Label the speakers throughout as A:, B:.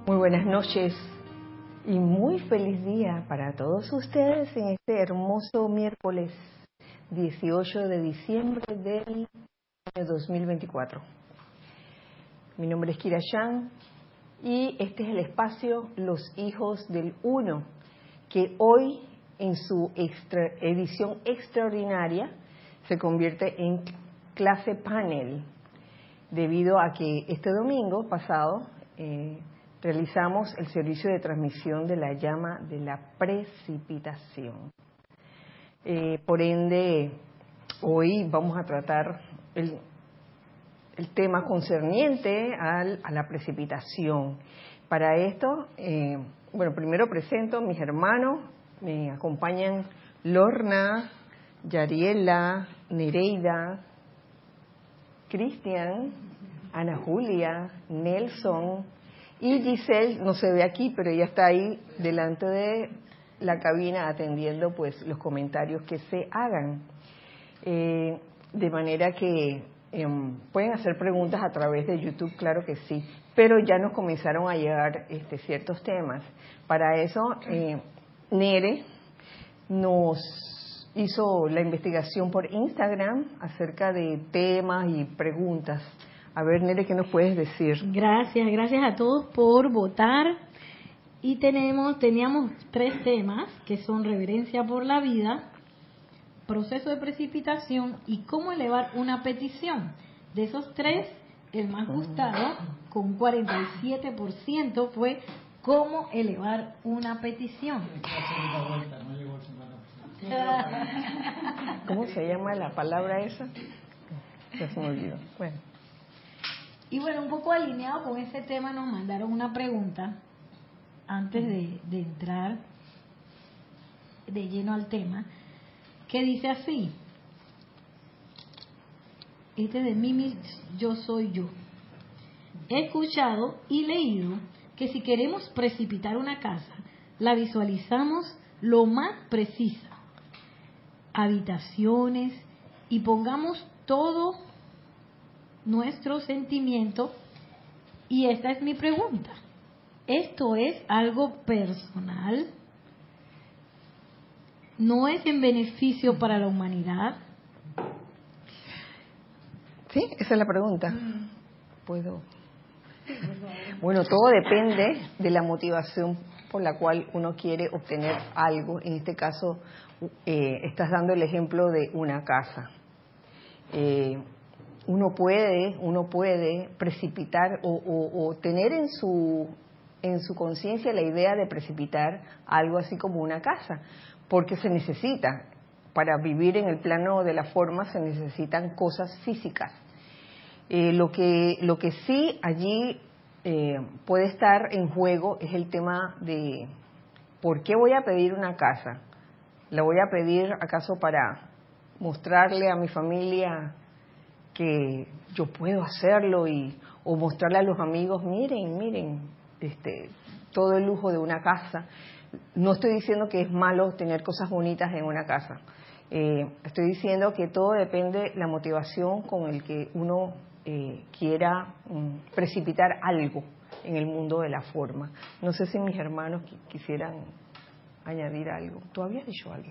A: Muy buenas noches y muy feliz día para todos ustedes en este hermoso miércoles 18 de diciembre del año 2024. Mi nombre es Kira Chan y este es el espacio Los Hijos del Uno, que hoy en su edición extraordinaria se convierte en clase panel, debido a que este domingo pasado realizamos el servicio de transmisión de la llama de la precipitación. Por ende, hoy vamos a tratar el tema concerniente a la precipitación. Para esto, primero presento a mis hermanos. Me acompañan Lorna, Yariela, Nereida, Cristian, Ana Julia, Nelson y Giselle. No se ve aquí, pero ella está ahí delante de la cabina atendiendo pues los comentarios que se hagan. De manera que pueden hacer preguntas a través de YouTube, claro que sí, pero ya nos comenzaron a llegar ciertos temas. Para eso, Nere nos hizo la investigación por Instagram acerca de temas y preguntas. A ver, Nere, ¿qué nos puedes decir?
B: Gracias a todos por votar. Y teníamos 3 temas, que son reverencia por la vida, proceso de precipitación y cómo elevar una petición. De esos 3, el más gustado, con 47%, fue cómo elevar una petición.
A: ¿Cómo se llama la palabra esa? Ya se me olvidó. Bueno.
B: Y bueno, un poco alineado con ese tema, nos mandaron una pregunta antes de entrar de lleno al tema, que dice así: este de Mimi, yo soy yo. He escuchado y leído que si queremos precipitar una casa, la visualizamos lo más precisa, habitaciones, y pongamos todo nuestro sentimiento. Y esta es mi pregunta: ¿esto es algo personal? ¿No es en beneficio para la humanidad?
A: Sí, esa es la pregunta. ¿Puedo? Bueno, todo depende de la motivación por la cual uno quiere obtener algo. En este caso, estás dando el ejemplo de una casa. Uno puede precipitar o tener en su conciencia la idea de precipitar algo así como una casa, porque se necesita. Para vivir en el plano de la forma se necesitan cosas físicas. Lo que sí allí puede estar en juego es el tema de ¿por qué voy a pedir una casa? ¿La voy a pedir acaso para mostrarle a mi familia que yo puedo hacerlo o mostrarle a los amigos, miren, todo el lujo de una casa? No estoy diciendo que es malo tener cosas bonitas en una casa. Estoy diciendo que todo depende de la motivación con el que uno quiera precipitar algo en el mundo de la forma. No sé si mis hermanos quisieran añadir algo. ¿Tú habías dicho algo?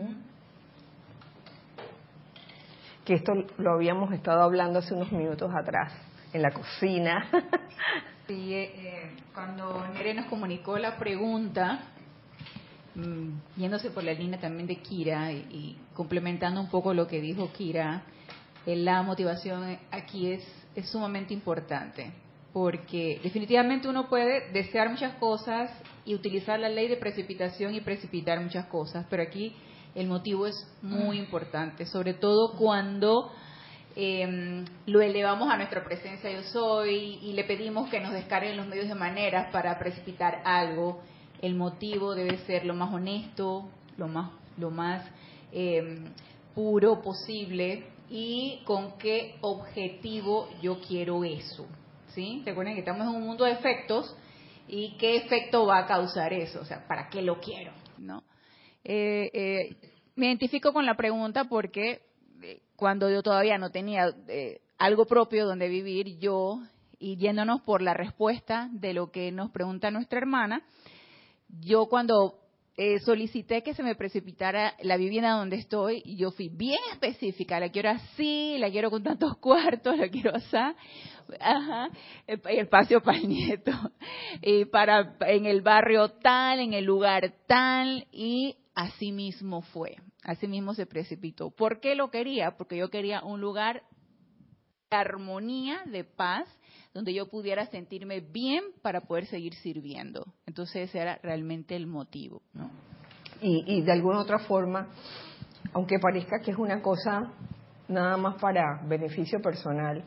A: Que esto lo habíamos estado hablando hace unos minutos atrás, en la cocina.
C: Sí, cuando Nere nos comunicó la pregunta, yéndose por la línea también de Kira y complementando un poco lo que dijo Kira, la motivación aquí es sumamente importante, porque definitivamente uno puede desear muchas cosas y utilizar la ley de precipitación y precipitar muchas cosas, pero aquí el motivo es muy importante, sobre todo cuando lo elevamos a nuestra presencia yo soy y le pedimos que nos descarguen los medios de maneras para precipitar algo. El motivo debe ser lo más honesto, lo más puro posible, y con qué objetivo yo quiero eso, ¿sí? Recuerden que estamos en un mundo de efectos y qué efecto va a causar eso, o sea, ¿para qué lo quiero? ¿No? Me identifico con la pregunta porque cuando yo todavía no tenía algo propio donde vivir, yo y yéndonos por la respuesta de lo que nos pregunta nuestra hermana, yo cuando solicité que se me precipitara la vivienda donde estoy, y yo fui bien específica, la quiero así, la quiero con tantos cuartos, la quiero así, el espacio para el nieto, y en el barrio tal, en el lugar tal, y así mismo fue, así mismo se precipitó. ¿Por qué lo quería? Porque yo quería un lugar de armonía, de paz, donde yo pudiera sentirme bien para poder seguir sirviendo. Entonces ese era realmente el motivo, ¿no?
A: Y de alguna otra forma, aunque parezca que es una cosa nada más para beneficio personal,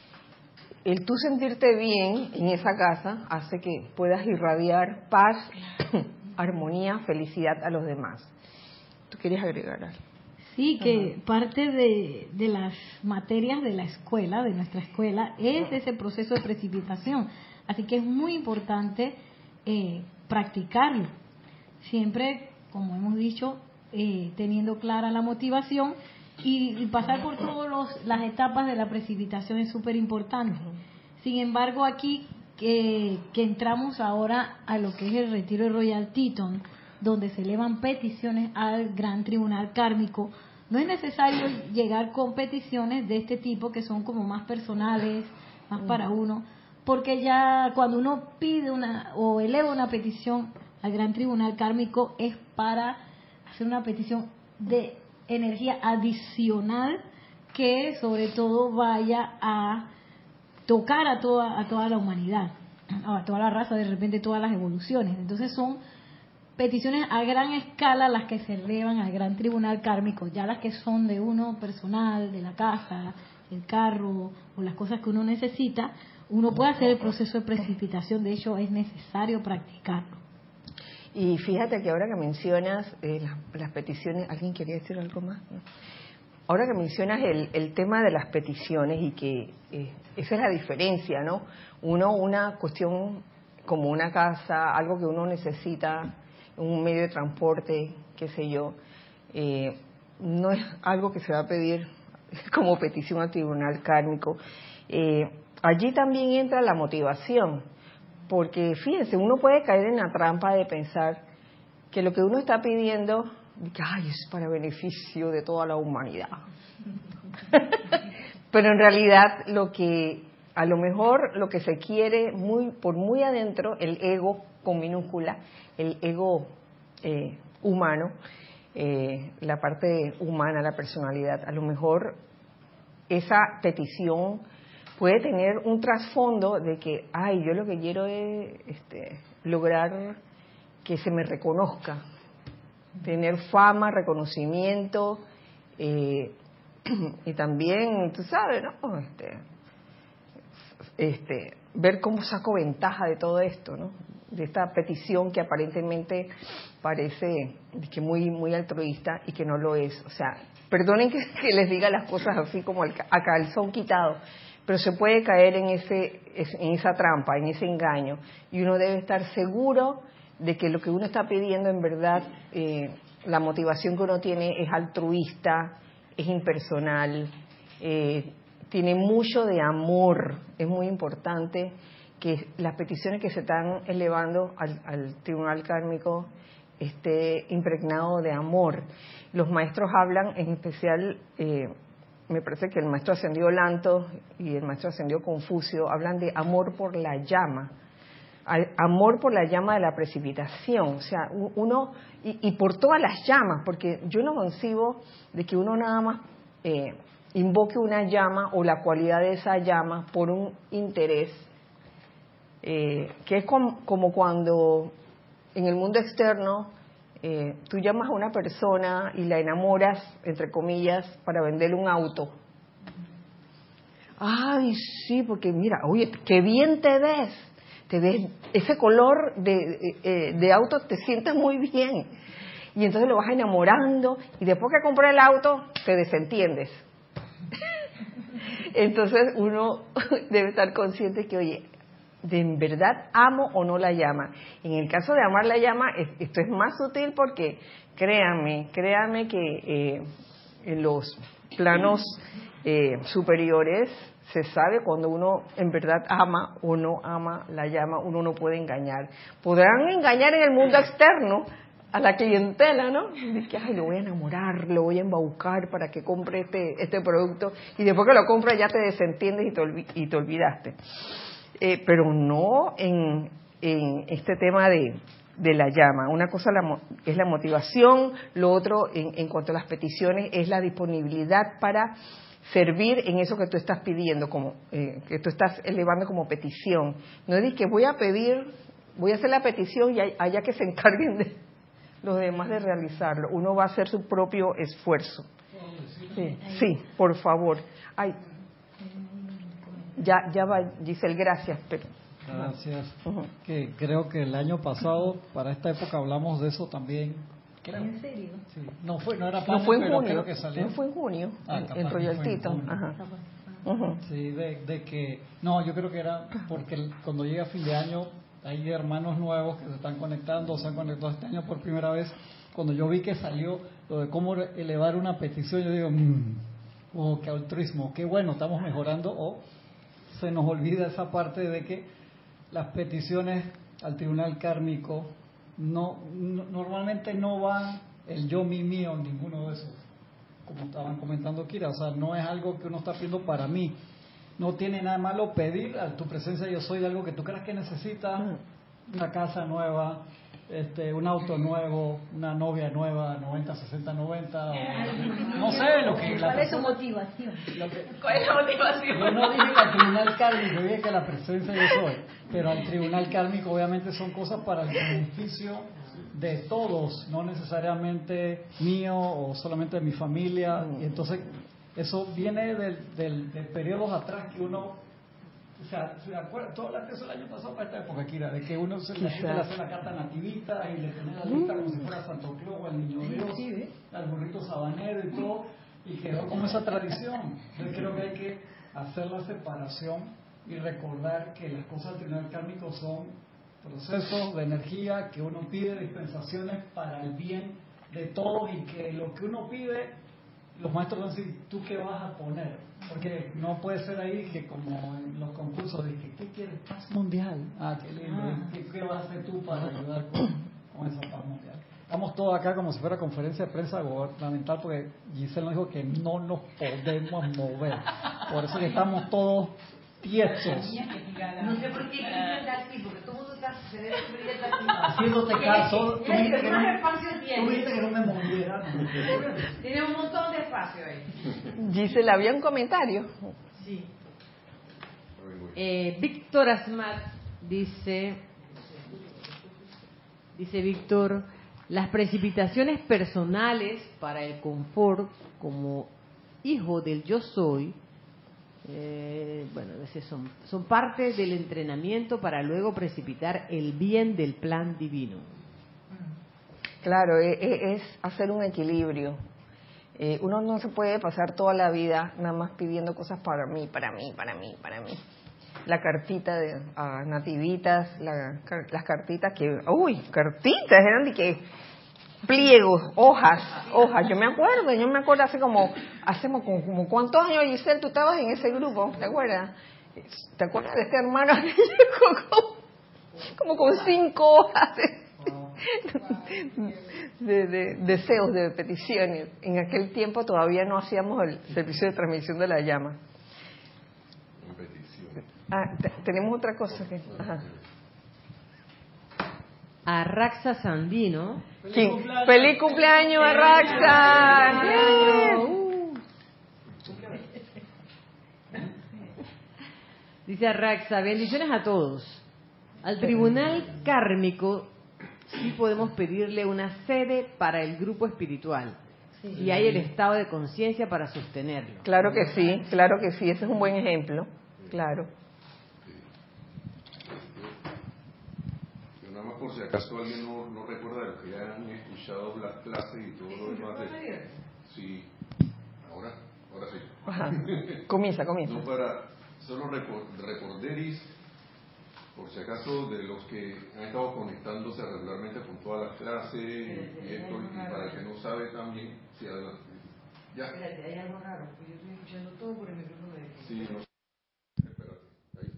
A: el tú sentirte bien en esa casa hace que puedas irradiar paz, armonía, felicidad a los demás. ¿Tú querías agregar algo?
B: Sí, que parte de las materias de la escuela, de nuestra escuela, es ese proceso de precipitación. Así que es muy importante practicarlo. Siempre, como hemos dicho, teniendo clara la motivación y pasar por todas las etapas de la precipitación es súper importante. Sin embargo, aquí que entramos ahora a lo que es el retiro de Royal Teton, donde se elevan peticiones al Gran Tribunal Kármico, no es necesario llegar con peticiones de este tipo que son como más personales, más para uno, porque ya cuando uno pide o eleva una petición al Gran Tribunal Kármico es para hacer una petición de energía adicional que sobre todo vaya a tocar a toda la humanidad, a toda la raza, de repente todas las evoluciones. Entonces son peticiones a gran escala las que se elevan al Gran Tribunal Kármico, ya las que son de uno personal, de la casa, el carro o las cosas que uno necesita, uno puede hacer el proceso de precipitación, de hecho es necesario practicarlo.
A: Y fíjate que ahora que mencionas las peticiones, ¿alguien quería decir algo más? ¿No? Ahora que mencionas el tema de las peticiones y que esa es la diferencia, ¿no? Una cuestión como una casa, algo que uno necesita, un medio de transporte, qué sé yo, no es algo que se va a pedir como petición al tribunal kármico. Allí también entra la motivación, porque fíjense, uno puede caer en la trampa de pensar que lo que uno está pidiendo, ay, es para beneficio de toda la humanidad. Pero en realidad a lo mejor lo que se quiere por muy adentro, el ego con minúscula, el ego humano, la parte humana, la personalidad, a lo mejor esa petición puede tener un trasfondo de que, ay, yo lo que quiero es lograr que se me reconozca, tener fama, reconocimiento, y también, tú sabes, ¿no? Ver cómo saco ventaja de todo esto, ¿no? De esta petición que aparentemente parece que muy altruista y que no lo es. O sea, perdonen que les diga las cosas así como a calzón quitado, pero se puede caer en esa trampa, en ese engaño, y uno debe estar seguro de que lo que uno está pidiendo en verdad, la motivación que uno tiene es altruista, es impersonal, tiene mucho de amor. Es muy importante que las peticiones que se están elevando al tribunal kármico esté impregnado de amor. Los maestros hablan, en especial, me parece que el maestro ascendido Lanto y el maestro ascendido Confucio hablan de amor por la llama, amor por la llama de la precipitación, o sea, uno, y por todas las llamas, porque yo no concibo de que uno nada más invoque una llama o la cualidad de esa llama por un interés, que es como cuando en el mundo externo tú llamas a una persona y la enamoras, entre comillas, para venderle un auto. Ay, sí, porque mira, oye, qué bien te ves, ese color de auto te sientes muy bien. Y entonces lo vas enamorando y después que compras el auto te desentiendes. Entonces uno debe estar consciente que, oye, ¿de en verdad amo o no la llama? En el caso de amar la llama, esto es más sutil porque créanme que en los planos superiores se sabe cuando uno en verdad ama o no ama la llama, uno no puede engañar. Podrán engañar en el mundo externo a la clientela, ¿no? De que, ay, lo voy a enamorar, lo voy a embaucar para que compre este producto, y después que lo compra ya te desentiendes y te olvidaste. Pero no en este tema de la llama. Una cosa es la motivación, lo otro en cuanto a las peticiones es la disponibilidad para servir en eso que tú estás pidiendo, como que tú estás elevando como petición. No es que voy a pedir, voy a hacer la petición y allá que se encarguen de los demás de realizarlo. Uno va a hacer su propio esfuerzo. Sí, por favor. Ay, ya va, Giselle, gracias.
D: Gracias. Que creo que el año pasado, para esta época, hablamos de eso también. Creo.
B: ¿En serio?
D: Sí. No era
A: no fue en junio,
D: creo que salió.
A: No fue en junio, en Royaltito. Ajá.
D: Sí, de que... No, yo creo que era porque cuando llega fin de año hay hermanos nuevos que se están conectando, se han conectado este año por primera vez. Cuando yo vi que salió lo de cómo elevar una petición, yo digo, qué altruismo, qué bueno, estamos mejorando, o se nos olvida esa parte de que las peticiones al tribunal kármico normalmente no van el yo, mi, mío, ninguno de esos, como estaban comentando Kira, o sea, no es algo que uno está pidiendo para mí. No tiene nada malo pedir a tu presencia yo soy de algo que tú creas que necesitas, una casa nueva, un auto nuevo, una novia nueva, 90, 60, 90, no sé lo que...
B: ¿Cuál es tu motivación?
C: ¿Cuál es la motivación?
D: Yo no dije que al tribunal kármico, dije que la presencia yo soy, pero al tribunal kármico obviamente son cosas para el beneficio de todos, no necesariamente mío o solamente de mi familia, y entonces eso viene del periodos atrás que uno, o sea, ¿se acuerdan? Todo lo que hizo el año pasado para esta época, Kira, de que uno la gente le hace la carta nativita y le pone la lista como si fuera Santo Claus o el Niño Dios, al burrito sabanero y todo, y quedó como esa tradición. Yo creo que hay que hacer la separación y recordar que las cosas del tribunal kármico son procesos de energía que uno pide, dispensaciones para el bien de todos, y que lo que uno pide, los maestros van a decir, ¿tú qué vas a poner? Porque no puede ser ahí que como en los concursos de que, ¿qué quieres? Paz mundial. Ah, qué lindo. ¿Qué vas a hacer tú para ayudar con esa paz mundial? Estamos todos acá como si fuera conferencia de prensa gubernamental, porque Giselle nos dijo que no nos podemos mover. Por eso que estamos todos tiesos.
E: No sé por qué quise así, porque todo el mundo está
D: haciéndote caso. Tú dijiste que no me moviera.
E: Tiene un montón de espacio ahí.
A: Giselle, ¿había un comentario?
E: Sí. Víctor Asmat dice Víctor, las precipitaciones personales para el confort como hijo del yo soy, son parte del entrenamiento para luego precipitar el bien del plan divino.
A: Claro, es hacer un equilibrio. Uno no se puede pasar toda la vida nada más pidiendo cosas para mí. La cartita de nativitas, las cartitas que... cartitas, eran de que pliegos, hojas. Yo me acuerdo hace como ¿cuántos años, Giselle, tú estabas en ese grupo? ¿Te acuerdas? ¿Te acuerdas de este hermano que llegó como con 5 hojas de deseos, de peticiones? En aquel tiempo todavía no hacíamos el servicio de transmisión de la llama. Tenemos otra cosa que... Ajá.
E: Arraxa Sandino.
A: ¡Feliz cumpleaños, Arraxa!
E: Dice Arraxa, bendiciones a todos. Al tribunal kármico sí podemos pedirle una sede para el grupo espiritual. Y hay el estado de conciencia para sostenerlo.
A: Claro que sí, ese es un buen ejemplo. Claro.
F: Nada más por si acaso alguien no recuerda de lo que ya han escuchado las clases y todo lo demás. Sí, ahora sí.
A: Ajá. Comienza.
F: No, para solo recorderis, por si acaso, de los que han estado conectándose regularmente con todas las clases y esto, y para el que no sabe también, sí, adelante. Ya.
E: Espérate, hay algo raro, porque yo estoy escuchando todo por el micrófono de...
F: Sí, no.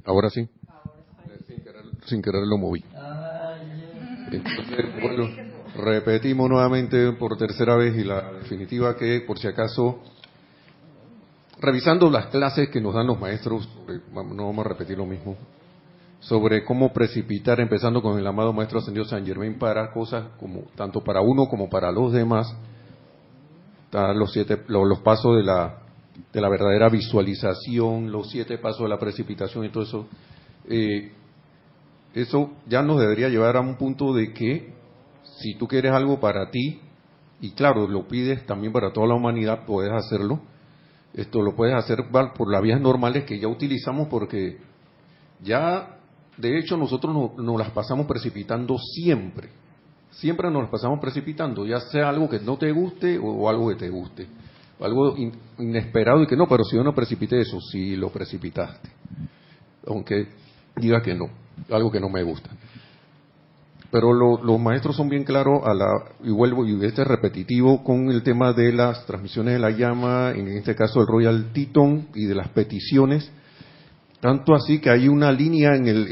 F: Ahora sí. Sin querer lo moví. Entonces, bueno, repetimos nuevamente por tercera vez y la definitiva que, por si acaso, revisando las clases que nos dan los maestros, no vamos a repetir lo mismo, sobre cómo precipitar, empezando con el amado Maestro Ascendido San Germain para cosas como tanto para uno como para los demás, los pasos de la verdadera visualización, los 7 pasos de la precipitación y todo eso. Eso ya nos debería llevar a un punto de que si tú quieres algo para ti, y claro, lo pides también para toda la humanidad, puedes hacerlo. Esto lo puedes hacer por las vías normales que ya utilizamos, porque ya, de hecho, nosotros nos las pasamos precipitando siempre. Siempre nos las pasamos precipitando, ya sea algo que no te guste o algo que te guste. Algo inesperado y que no, pero si yo no precipité eso, sí lo precipitaste. Aunque diga que no, algo que no me gusta. Pero los maestros son bien claros y vuelvo, y este es repetitivo con el tema de las transmisiones de la llama, en este caso el Royal Teton, y de las peticiones, tanto así que hay una línea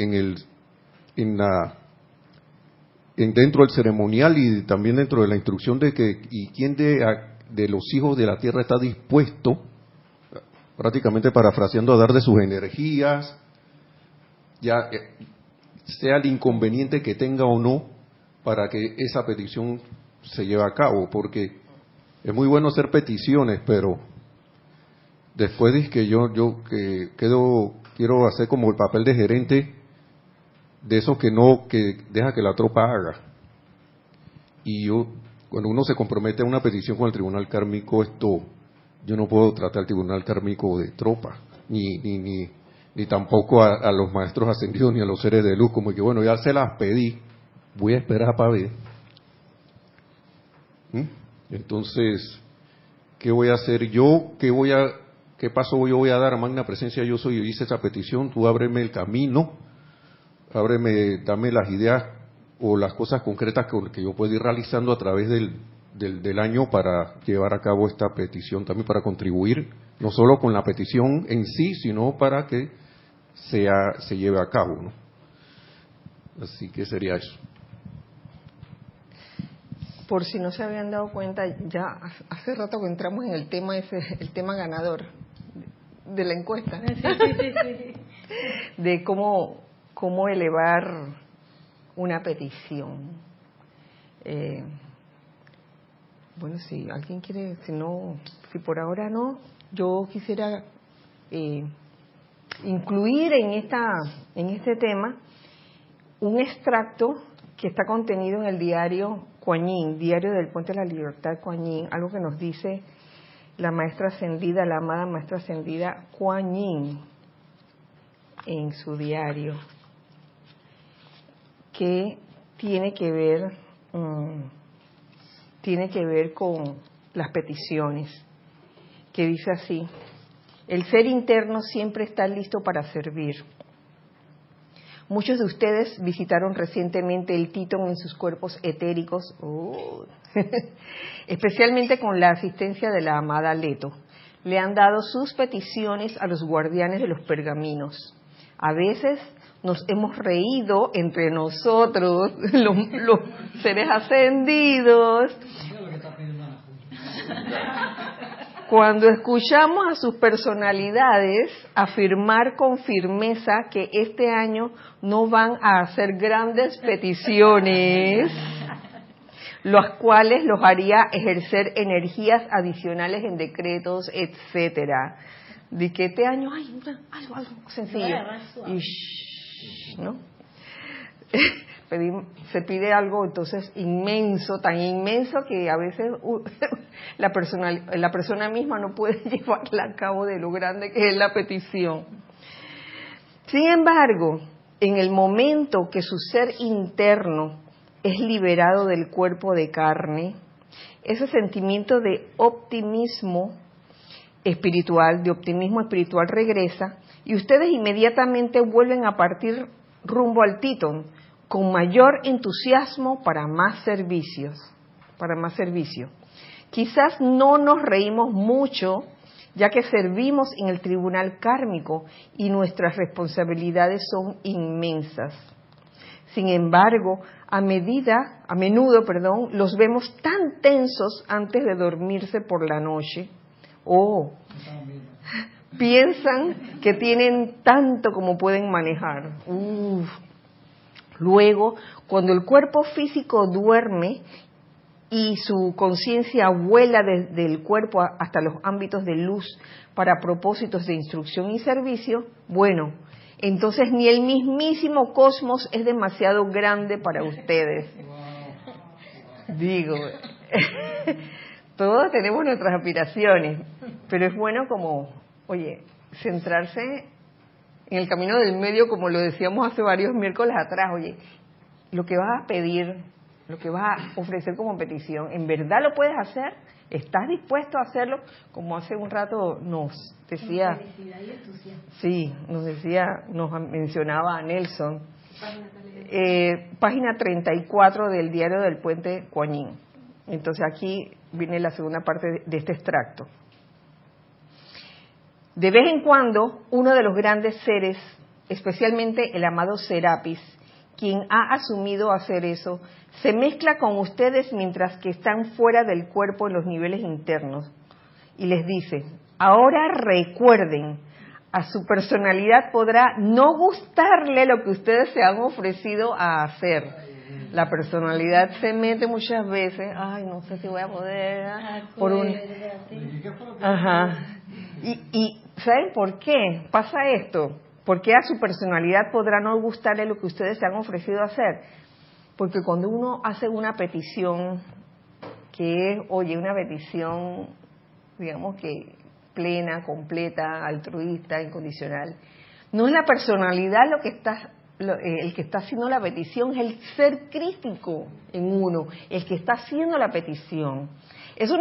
F: dentro del ceremonial y también dentro de la instrucción de que y quién de los hijos de la tierra está dispuesto, prácticamente parafraseando, a dar de sus energías, ya sea el inconveniente que tenga o no, para que esa petición se lleve a cabo, porque es muy bueno hacer peticiones, pero después de que yo quiero hacer como el papel de gerente de esos que deja que la tropa haga. Y cuando uno se compromete a una petición con el tribunal kármico, yo no puedo tratar al tribunal kármico de tropa, ni tampoco a los maestros ascendidos ni a los seres de luz, como que bueno, ya se las pedí, voy a esperar para ver. Entonces, ¿qué voy a hacer yo? ¿Qué paso yo voy a dar? Magna presencia yo soy, yo hice esa petición, tú ábreme el camino, dame las ideas o las cosas concretas que yo puedo ir realizando a través del año para llevar a cabo esta petición, también para contribuir, no solo con la petición en sí, sino para que se lleve a cabo, ¿no? Así que sería eso.
A: Por si no se habían dado cuenta, ya hace rato que entramos en el tema ganador de la encuesta, de cómo elevar una petición. Bueno, si alguien quiere, si por ahora no, yo quisiera incluir en este tema un extracto que está contenido en el diario Kuan Yin, Diario del Puente de la Libertad Kuan Yin, algo que nos dice la maestra ascendida, la amada maestra ascendida Kuan Yin en su diario, que tiene que ver con las peticiones, que dice así: el ser interno siempre está listo para servir. Muchos de ustedes visitaron recientemente el Teton en sus cuerpos etéricos, especialmente con la asistencia de la amada Leto. Le han dado sus peticiones a los guardianes de los pergaminos. A veces nos hemos reído entre nosotros, los seres ascendidos, cuando escuchamos a sus personalidades afirmar con firmeza que este año no van a hacer grandes peticiones, las cuales los haría ejercer energías adicionales en decretos, etcétera. De que este año hay algo sencillo. Y ¿no? Se pide algo entonces inmenso, tan inmenso que a veces la persona misma no puede llevarla a cabo de lo grande que es la petición. Sin embargo, en el momento que su ser interno es liberado del cuerpo de carne, ese sentimiento de optimismo espiritual regresa y ustedes inmediatamente vuelven a partir rumbo al Teton con mayor entusiasmo para más servicio. Quizás no nos reímos mucho ya que servimos en el tribunal kármico y nuestras responsabilidades son inmensas. Sin embargo, a menudo, los vemos tan tensos antes de dormirse por la noche. Piensan que tienen tanto como pueden manejar. Luego, cuando el cuerpo físico duerme y su conciencia vuela desde el cuerpo hasta los ámbitos de luz para propósitos de instrucción y servicio, bueno, entonces ni el mismísimo cosmos es demasiado grande para ustedes. Digo, todos tenemos nuestras aspiraciones, pero es bueno como, centrarse en el camino del medio, como lo decíamos hace varios miércoles atrás. Lo que vas a pedir, lo que vas a ofrecer como petición, ¿en verdad lo puedes hacer? ¿Estás dispuesto a hacerlo? Como hace un rato nos decía, nos mencionaba Nelson, página 34 del diario del Puente Kuan Yin. Entonces aquí viene la segunda parte de este extracto. De vez en cuando, uno de los grandes seres, especialmente el amado Serapis, quien ha asumido hacer eso, se mezcla con ustedes mientras que están fuera del cuerpo en los niveles internos y les dice: ahora recuerden, a su personalidad podrá no gustarle lo que ustedes se han ofrecido a hacer. La personalidad se mete muchas veces, no sé si voy a poder, por un... Y ¿saben por qué pasa esto? ¿Por qué a su personalidad podrá no gustarle lo que ustedes se han ofrecido a hacer? Porque cuando uno hace una petición que es, una petición, digamos que plena, completa, altruista, incondicional, no es la personalidad el que está haciendo la petición, es el ser crístico en uno, el que está haciendo la petición. Eso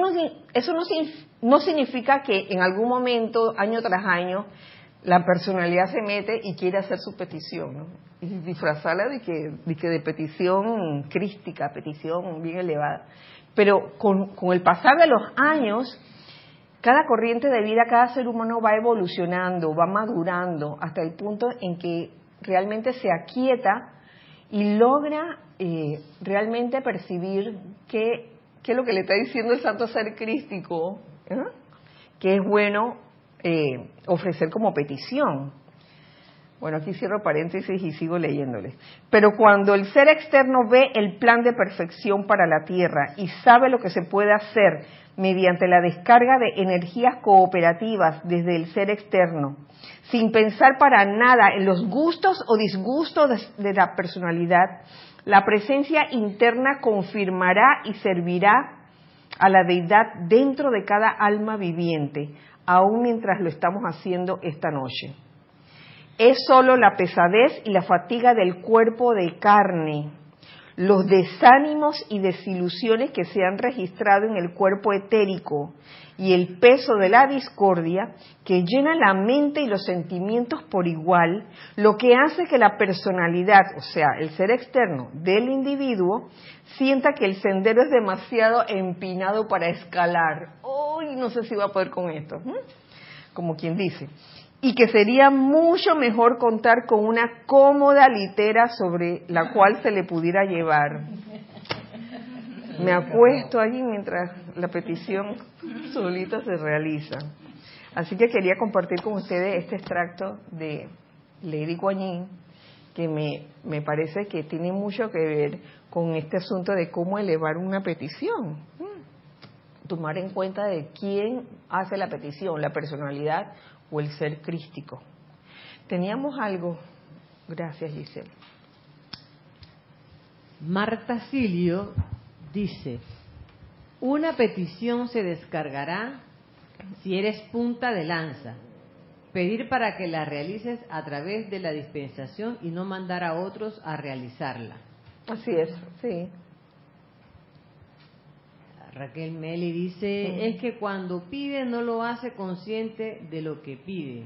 A: no significa que en algún momento, año tras año, la personalidad se mete y quiere hacer su petición, ¿no? Y disfrazarla de petición crística, petición bien elevada. Pero con el pasar de los años, cada corriente de vida, cada ser humano va evolucionando, va madurando, hasta el punto en que realmente se aquieta y logra realmente percibir qué es lo que le está diciendo el santo ser crístico, que es bueno ofrecer como petición. Bueno, aquí cierro paréntesis y sigo leyéndoles. Pero cuando el ser externo ve el plan de perfección para la Tierra y sabe lo que se puede hacer mediante la descarga de energías cooperativas desde el ser externo, sin pensar para nada en los gustos o disgustos de la personalidad, la presencia interna confirmará y servirá a la deidad dentro de cada alma viviente, aún mientras lo estamos haciendo esta noche. Es solo la pesadez y la fatiga del cuerpo de carne, los desánimos y desilusiones que se han registrado en el cuerpo etérico y el peso de la discordia que llena la mente y los sentimientos por igual, lo que hace que la personalidad, o sea, el ser externo del individuo, sienta que el sendero es demasiado empinado para escalar. No sé si voy a poder con esto, como quien dice. Y que sería mucho mejor contar con una cómoda litera sobre la cual se le pudiera llevar. Me acuesto allí mientras la petición solita se realiza. Así que quería compartir con ustedes este extracto de Lady Kuan Yin, que me parece que tiene mucho que ver con este asunto de cómo elevar una petición. Tomar en cuenta de quién hace la petición, la personalidad o el ser crístico. Teníamos algo. Gracias, Giselle.
E: Marta Silio dice: una petición se descargará si eres punta de lanza. Pedir para que la realices a través de la dispensación y no mandar a otros a realizarla.
A: Así es, sí.
E: Raquel Meli dice, es que cuando pide no lo hace consciente de lo que pide.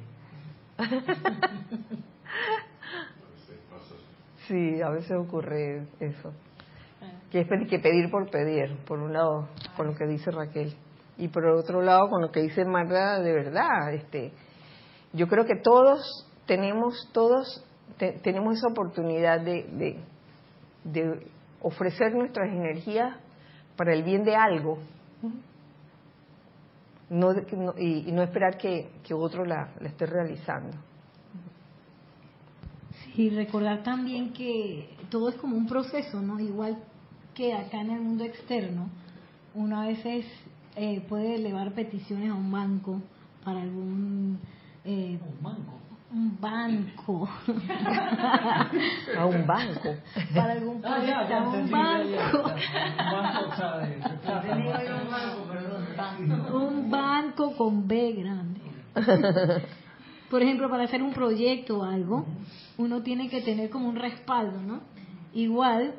A: Sí, a veces ocurre eso. Que es que pedir por pedir, por un lado, por lo que dice Raquel. Y por otro lado, con lo que dice Marta, de verdad, yo creo que todos tenemos esa oportunidad de ofrecer nuestras energías para el bien de algo, y no esperar que otro la esté realizando.
B: Sí, recordar también que todo es como un proceso, ¿no? Igual que acá en el mundo externo, uno a veces puede elevar peticiones a un banco para algún... un banco.
A: A un banco.
B: Para algún proyecto, a un banco. Un banco con B grande. Por ejemplo, para hacer un proyecto o algo, uno tiene que tener como un respaldo, ¿no? Igual,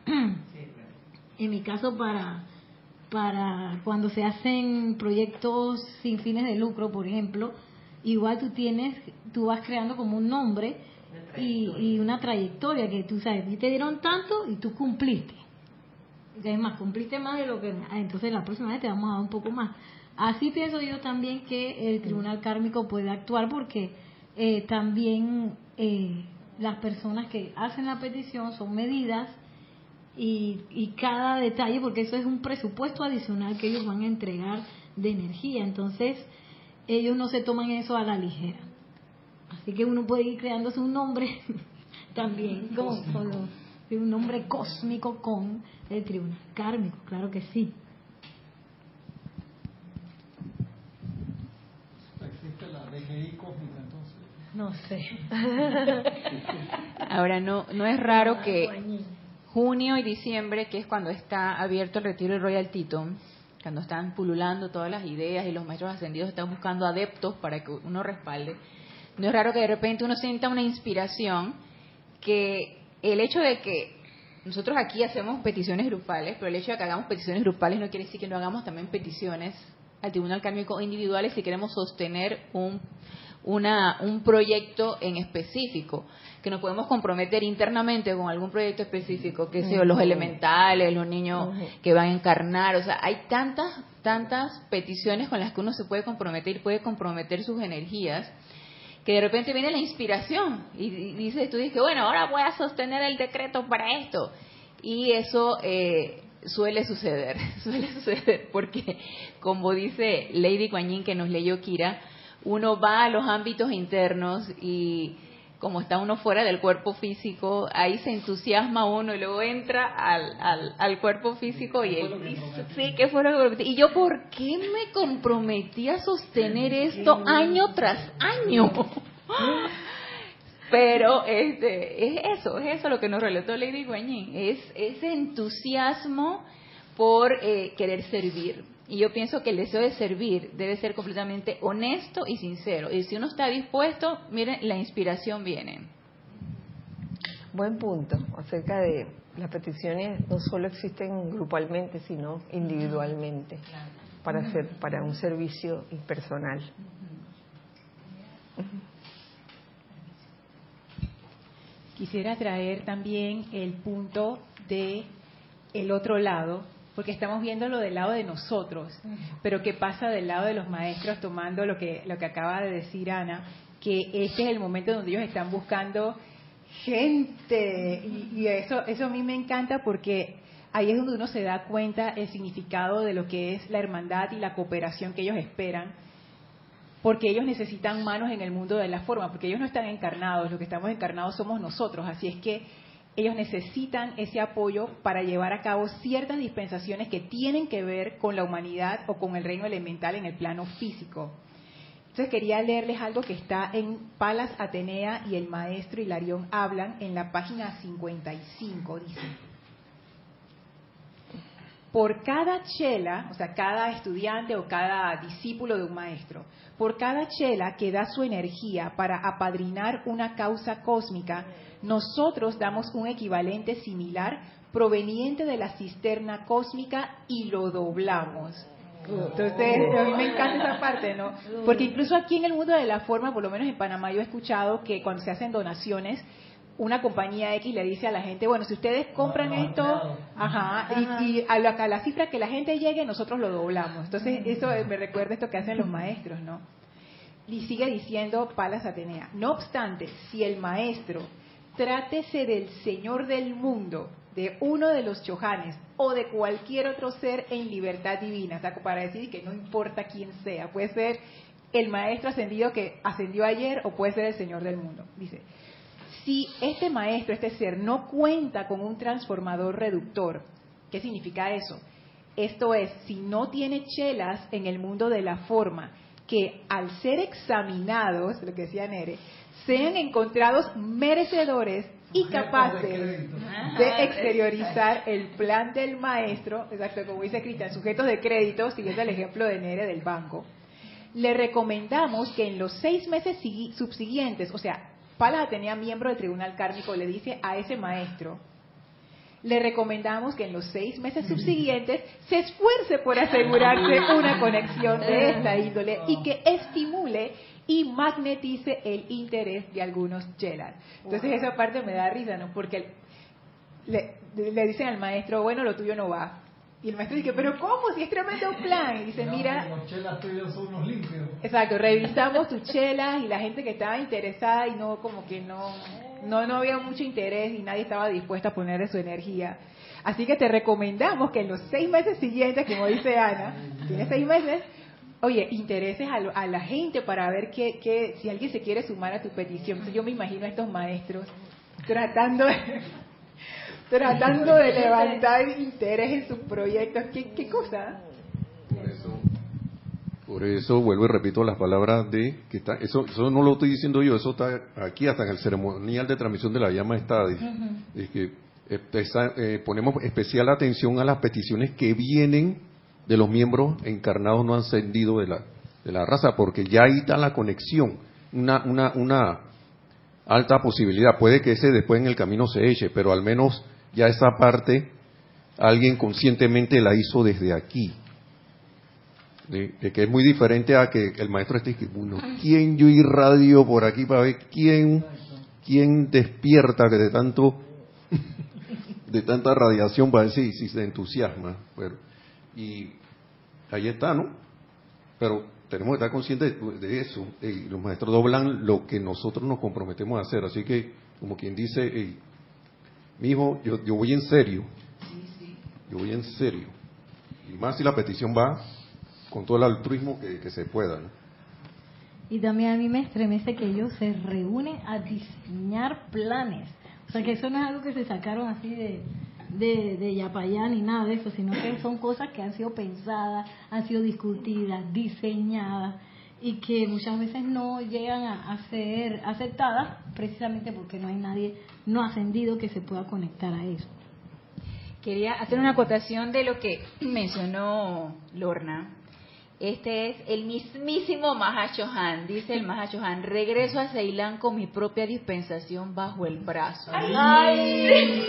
B: en mi caso, para cuando se hacen proyectos sin fines de lucro, por ejemplo, igual tú vas creando como un nombre y una trayectoria que tú sabes, y te dieron tanto y tú cumpliste. Es más, cumpliste más de lo que... Entonces la próxima vez te vamos a dar un poco más. Así pienso yo también que el tribunal kármico puede actuar, porque también las personas que hacen la petición son medidas y cada detalle, porque eso es un presupuesto adicional que ellos van a entregar de energía. Entonces ellos no se toman eso a la ligera. Así que uno puede ir creándose un nombre también, un nombre cósmico con el tribunal kármico, claro que sí.
D: ¿Existe la DGI cósmica entonces?
B: No sé.
C: Ahora, no es raro que junio y diciembre, que es cuando está abierto el retiro de Royal Teton, cuando están pululando todas las ideas y los maestros ascendidos están buscando adeptos para que uno respalde, no es raro que de repente uno sienta una inspiración, que el hecho de que nosotros aquí hacemos peticiones grupales, pero el hecho de que hagamos peticiones grupales no quiere decir que no hagamos también peticiones al tribunal kármico individuales si queremos sostener un proyecto en específico, que nos podemos comprometer internamente con algún proyecto específico, que sea los elementales, los niños que van a encarnar, o sea, hay tantas peticiones con las que uno se puede comprometer sus energías, que de repente viene la inspiración y tú dices, bueno, ahora voy a sostener el decreto para esto, y eso suele suceder porque, como dice Lady Kuan Yin, que nos leyó Kira, uno va a los ámbitos internos y como está uno fuera del cuerpo físico, ahí se entusiasma uno y luego entra al cuerpo físico y él dice, sí, ¿qué fue lo que prometí? Y yo, ¿por qué me comprometí a sostener esto año tras año? Pero es eso lo que nos relató Lady Kuan Yin, es ese entusiasmo por querer servir. Y yo pienso que el deseo de servir debe ser completamente honesto y sincero. Y si uno está dispuesto, miren, la inspiración viene.
A: Buen punto, acerca de las peticiones no solo existen grupalmente, sino individualmente, para un servicio impersonal.
G: Quisiera traer también el punto de el otro lado, porque estamos viendo lo del lado de nosotros, pero qué pasa del lado de los maestros, tomando lo que acaba de decir Ana, que este es el momento donde ellos están buscando gente, y eso a mí me encanta, porque ahí es donde uno se da cuenta el significado de lo que es la hermandad y la cooperación que ellos esperan, porque ellos necesitan manos en el mundo de la forma, porque ellos no están encarnados, los que estamos encarnados somos nosotros, así es que ellos necesitan ese apoyo para llevar a cabo ciertas dispensaciones que tienen que ver con la humanidad o con el reino elemental en el plano físico. Entonces quería leerles algo que está en Palas Atenea y el maestro Hilarión hablan en la página 55, dice: por cada chela, o sea, cada estudiante o cada discípulo de un maestro, por cada chela que da su energía para apadrinar una causa cósmica, nosotros damos un equivalente similar proveniente de la cisterna cósmica y lo doblamos. Entonces, a mí me encanta esa parte, ¿no? Porque incluso aquí en el mundo de la forma, por lo menos en Panamá, yo he escuchado que cuando se hacen donaciones, una compañía X le dice a la gente, bueno, si ustedes compran esto, y a la cifra que la gente llegue, nosotros lo doblamos. Entonces, eso me recuerda esto que hacen los maestros, ¿no? Y sigue diciendo Palas Atenea, no obstante, si el maestro trátese del Señor del mundo, de uno de los chohanes o de cualquier otro ser en libertad divina, o sea, para decir que no importa quién sea, puede ser el maestro ascendido que ascendió ayer o puede ser el Señor del mundo. Dice, si este maestro, este ser, no cuenta con un transformador reductor, ¿qué significa eso? Esto es, si no tiene chelas en el mundo de la forma, que al ser examinados, lo que decía Nere, sean encontrados merecedores y capaces de exteriorizar el plan del maestro, exacto, como dice Cristian, sujetos de crédito, siguiendo el ejemplo de Nere del banco, le recomendamos que en los 6 meses subsiguientes, o sea, Palas Atenea, miembro del tribunal kármico, le dice a ese maestro, le recomendamos que en los 6 meses subsiguientes se esfuerce por asegurarse una conexión de esta índole y que estimule y magnetice el interés de algunos chelas. Entonces esa parte me da risa, ¿no? Porque le dicen al maestro, bueno, lo tuyo no va. Y el maestro dice, pero ¿cómo? Si es tremendo plan. Y dice, mira,
D: los chelas tuyos son unos limpios.
G: Exacto, revisamos tus chelas y la gente que estaba interesada y no, como que no había mucho interés y nadie estaba dispuesto a ponerle su energía. Así que te recomendamos que en los 6 meses siguientes, como dice Ana, tienes 6 meses, oye, intereses a la gente para ver si alguien se quiere sumar a tu petición. Entonces yo me imagino a estos maestros tratando de levantar interés en sus proyectos. ¿Qué cosa?
F: Por eso vuelvo y repito las palabras de que está, eso no lo estoy diciendo yo, eso está aquí hasta en el ceremonial de transmisión de la llama está, es que ponemos especial atención a las peticiones que vienen de los miembros encarnados no ascendidos de la raza, porque ya ahí está la conexión, una alta posibilidad, puede que ese después en el camino se eche, pero al menos ya esa parte alguien conscientemente la hizo desde aquí. De que es muy diferente a que el maestro esté bueno, ¿quién yo irradio por aquí para ver quién despierta que de tanta radiación para ver si se entusiasma? Pero, y ahí está, ¿no? Pero tenemos que estar conscientes de eso. Los maestros doblan lo que nosotros nos comprometemos a hacer. Así que, como quien dice, mi hijo, yo voy en serio. Yo voy en serio. Y más si la petición va con todo el altruismo que se pueda, ¿no?
B: Y también a mí me estremece que ellos se reúnen a diseñar planes. O sea, que eso no es algo que se sacaron así de yapayá ni nada de eso, sino que son cosas que han sido pensadas, han sido discutidas, diseñadas, y que muchas veces no llegan a ser aceptadas precisamente porque no hay nadie no ascendido que se pueda conectar a eso.
C: Quería hacer una acotación de lo que mencionó Lorna. Este es el mismísimo Mahashohan. Dice el Mahashohan, regreso a Ceilán con mi propia dispensación bajo el brazo. ¡Ay!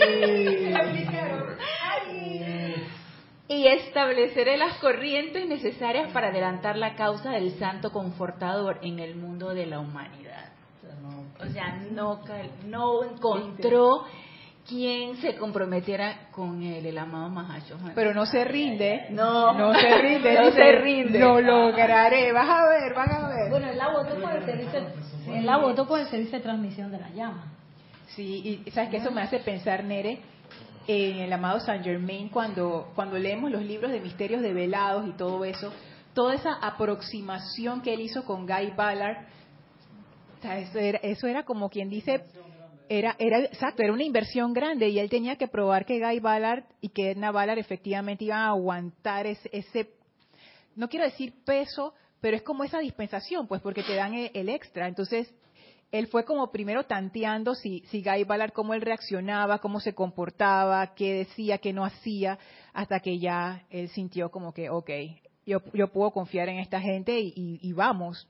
C: Y estableceré las corrientes necesarias para adelantar la causa del santo confortador en el mundo de la humanidad. O sea, no encontró quien se comprometiera con él, el amado Mahashohan.
G: Pero no se rinde.
C: No
G: se rinde.
C: No se rinde.
G: Lo lograré. Van a ver.
B: Bueno, él la votó por el servicio de transmisión de la llama.
G: Sí, y sabes que eso me hace pensar, Nere, en el amado Saint Germain, cuando leemos los libros de misterios develados y todo eso, toda esa aproximación que él hizo con Guy Ballard, o sea, eso era como quien dice, era una inversión grande, y él tenía que probar que Guy Ballard y que Edna Ballard efectivamente iban a aguantar ese, no quiero decir peso, pero es como esa dispensación, pues, porque te dan el extra. Entonces él fue como primero tanteando si Guy Ballard, cómo él reaccionaba, cómo se comportaba, qué decía, qué no hacía, hasta que ya él sintió como que, okay, yo puedo confiar en esta gente y vamos.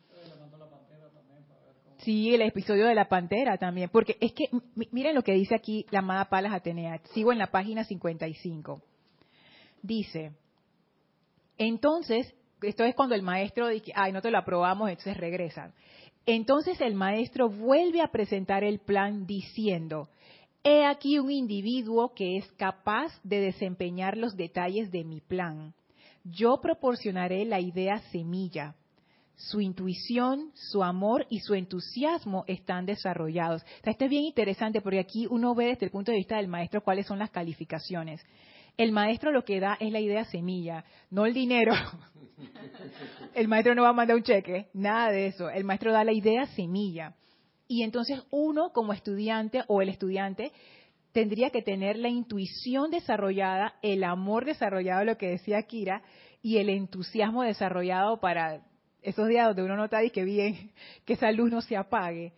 G: Sí, el episodio de la pantera también, porque es que, miren lo que dice aquí la amada Palas Atenea, sigo en la página 55. Dice, entonces, esto es cuando el maestro dice, ay, no te lo aprobamos, entonces regresan. Entonces el maestro vuelve a presentar el plan diciendo: he aquí un individuo que es capaz de desempeñar los detalles de mi plan. Yo proporcionaré la idea semilla. Su intuición, su amor y su entusiasmo están desarrollados. O sea, esto es bien interesante porque aquí uno ve desde el punto de vista del maestro cuáles son las calificaciones. El maestro lo que da es la idea semilla, no el dinero. El maestro no va a mandar un cheque, nada de eso. El maestro da la idea semilla. Y entonces uno como estudiante o el estudiante tendría que tener la intuición desarrollada, el amor desarrollado, lo que decía Kira, y el entusiasmo desarrollado para esos días donde uno nota y que bien, que esa luz no se apague.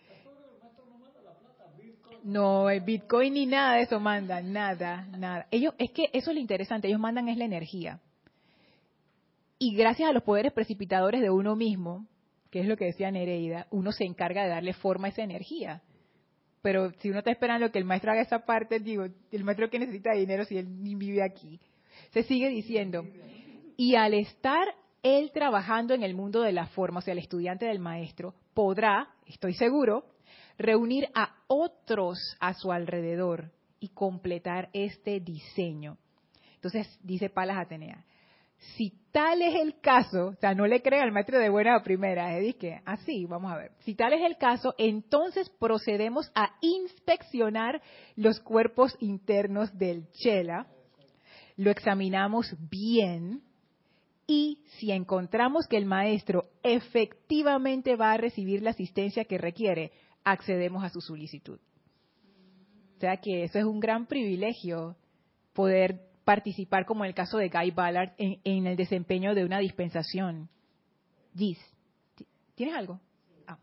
G: No, el Bitcoin ni nada de eso mandan, nada. Ellos, es que eso es lo interesante, ellos mandan es la energía. Y gracias a los poderes precipitadores de uno mismo, que es lo que decía Nereida, uno se encarga de darle forma a esa energía. Pero si uno está esperando que el maestro haga esa parte, digo, el maestro que necesita dinero si él ni vive aquí. Se sigue diciendo, y al estar él trabajando en el mundo de la forma, o sea, el estudiante del maestro, podrá, estoy seguro, reunir a otros a su alrededor y completar este diseño. Entonces, dice Palas Atenea, si tal es el caso, o sea, no le crean al maestro de buena a primera, dice así, vamos a ver. Si tal es el caso, entonces procedemos a inspeccionar los cuerpos internos del Chela, lo examinamos bien y si encontramos que el maestro efectivamente va a recibir la asistencia que requiere, accedemos a su solicitud. O sea que eso es un gran privilegio, poder participar, como en el caso de Guy Ballard, en el desempeño de una dispensación. Gis, ¿tienes algo? Ah.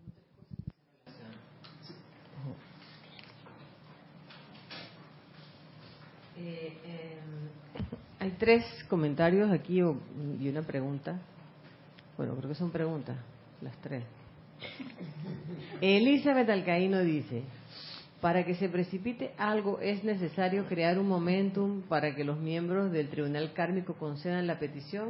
E: Hay 3 comentarios aquí y una pregunta. Bueno, creo que son preguntas, las 3. Elizabeth Alcaíno dice: para que se precipite algo es necesario crear un momentum para que los miembros del tribunal kármico concedan la petición.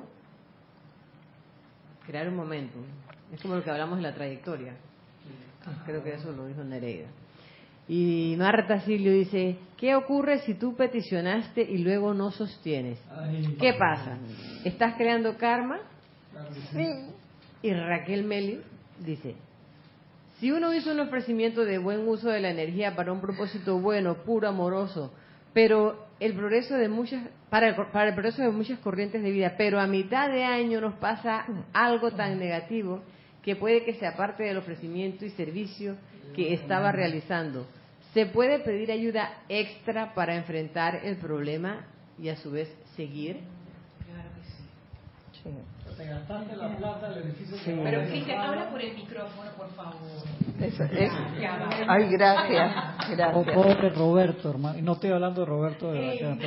E: Crear un momentum. Es como lo que hablamos de la trayectoria. Creo que eso lo dijo Nereida. Y Marta Silio dice: ¿qué ocurre si tú peticionaste y luego no sostienes? ¿Qué pasa? ¿Estás creando karma? Sí. Y Raquel Meli dice: si uno hizo un ofrecimiento de buen uso de la energía para un propósito bueno, puro, amoroso, pero el progreso de para el progreso de muchas corrientes de vida, pero a mitad de año nos pasa algo tan negativo que puede que sea parte del ofrecimiento y servicio que estaba realizando, ¿se puede pedir ayuda extra para enfrentar el problema y a su vez seguir?
G: Claro que sí.
D: Te gastaste la plata del edificio.
A: Sí.
G: Pero Cristian, habla por el micrófono, por favor.
A: Eso. Ay, gracias.
D: Oh, pobre Roberto, hermano. Y no estoy hablando de Roberto de la que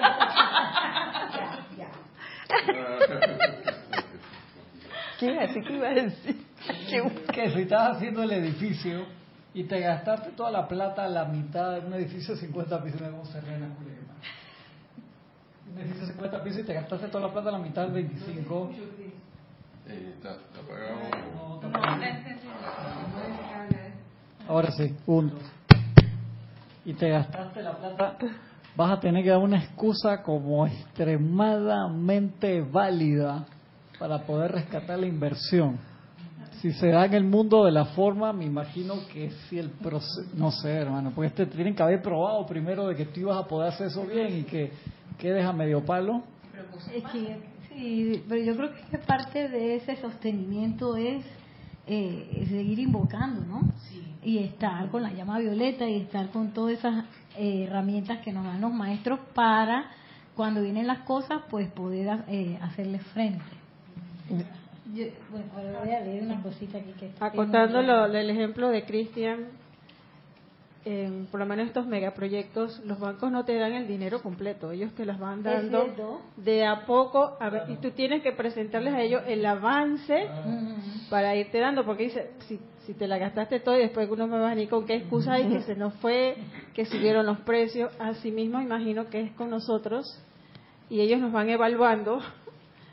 A: ¿Qué? ¿Así que iba a decir?
D: Que si estás haciendo el edificio y te gastaste toda la plata a la mitad de un edificio de 50 pisos, ¿cómo se reina Julián? Un edificio de 50 pisos y te gastaste toda la plata a la mitad del 25.
F: Está apagado.
D: Ahora sí, punto. Y te gastaste la plata, vas a tener que dar una excusa como extremadamente válida para poder rescatar la inversión. Si se da en el mundo de la forma, me imagino que si el proceso, no sé, hermano, pues tienen que haber probado primero de que tú ibas a poder hacer eso bien y que quedes a medio palo.
B: Es que, sí, pero yo creo que parte de ese sostenimiento es seguir invocando, ¿no? Sí. Y estar con la llama violeta y estar con todas esas herramientas que nos dan los maestros para cuando vienen las cosas, pues poder hacerle frente. Bueno, ahora voy a leer una cosita aquí que
H: acotando el ejemplo de Cristian, por lo menos estos megaproyectos, los bancos no te dan el dinero completo, ellos te las van dando de a poco, a ver, y tú tienes que presentarles a ellos el avance para irte dando, porque dice, si te la gastaste todo y después uno me va a venir con qué excusa hay, que se nos fue, que subieron los precios, así mismo imagino que es con nosotros, y ellos nos van evaluando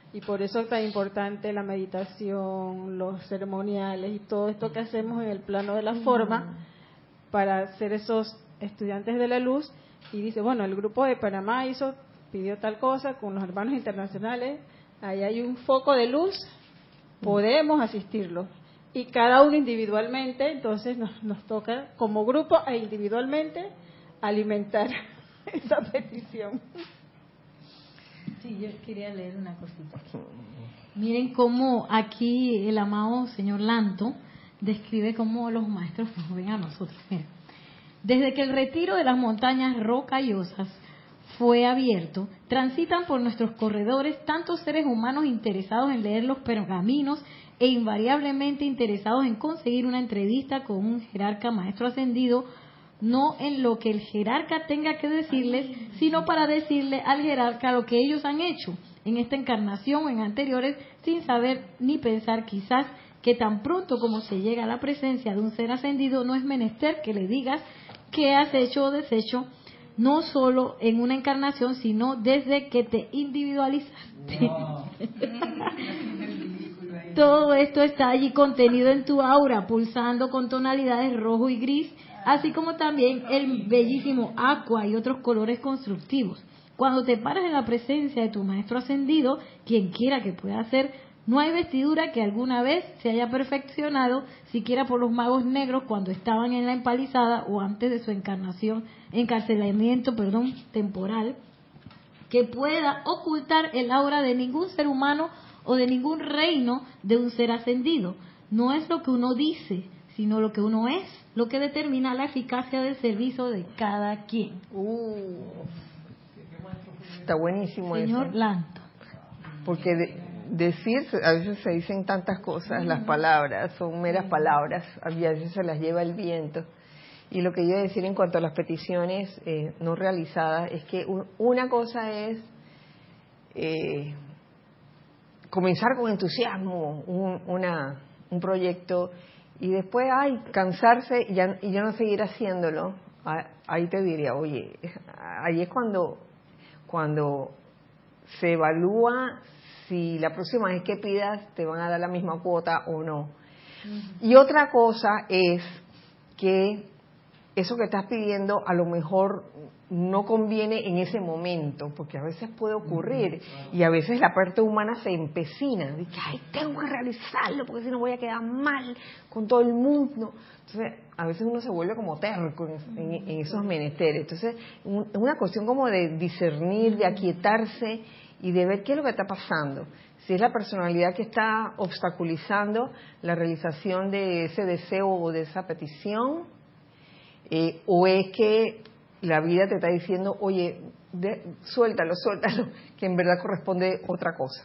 H: Y por eso es tan importante la meditación, los ceremoniales y todo esto que hacemos en el plano de la forma para ser esos estudiantes de la luz. Y dice, bueno, el grupo de Panamá pidió tal cosa con los hermanos internacionales, ahí hay un foco de luz, podemos asistirlo. Y cada uno individualmente, entonces nos toca como grupo e individualmente alimentar esa petición.
B: Sí, yo quería leer una cosita. Miren cómo aquí el amado señor Lanto describe cómo los maestros nos ven a nosotros. Miren, desde que el retiro de las montañas rocallosas fue abierto, transitan por nuestros corredores tantos seres humanos interesados en leer los pergaminos e invariablemente interesados en conseguir una entrevista con un jerarca maestro ascendido, no en lo que el jerarca tenga que decirles, sino para decirle al jerarca lo que ellos han hecho en esta encarnación o en anteriores, sin saber ni pensar quizás que tan pronto como se llega a la presencia de un ser ascendido, no es menester que le digas qué has hecho o deshecho, no solo en una encarnación, sino desde que te individualizaste. Wow. Todo esto está allí contenido en tu aura, pulsando con tonalidades rojo y gris, así como también el bellísimo aqua y otros colores constructivos. Cuando te paras en la presencia de tu maestro ascendido, quien quiera que pueda ser, no hay vestidura que alguna vez se haya perfeccionado, siquiera por los magos negros cuando estaban en la empalizada o antes de su encarcelamiento temporal, que pueda ocultar el aura de ningún ser humano o de ningún reino de un ser ascendido. No es lo que uno dice, sino lo que uno es, lo que determina la eficacia del servicio de cada quien.
A: Está buenísimo
B: Señor
A: eso.
B: Lanto.
A: Porque decir, a veces se dicen tantas cosas, las palabras son meras palabras, a veces se las lleva el viento. Y lo que yo iba a decir en cuanto a las peticiones no realizadas es que una cosa es comenzar con entusiasmo un proyecto y después, cansarse y ya no seguir haciéndolo. Ahí te diría, oye, ahí es cuando se evalúa si la próxima vez que pidas te van a dar la misma cuota o no. Y otra cosa es que eso que estás pidiendo a lo mejor no conviene en ese momento, porque a veces puede ocurrir y a veces la parte humana se empecina, dice, tengo que realizarlo porque si no voy a quedar mal con todo el mundo. Entonces, a veces uno se vuelve como terco en esos menesteres. Entonces, es una cuestión como de discernir, de aquietarse y de ver qué es lo que está pasando. Si es la personalidad que está obstaculizando la realización de ese deseo o de esa petición, o es que la vida te está diciendo, oye, suéltalo, que en verdad corresponde otra cosa.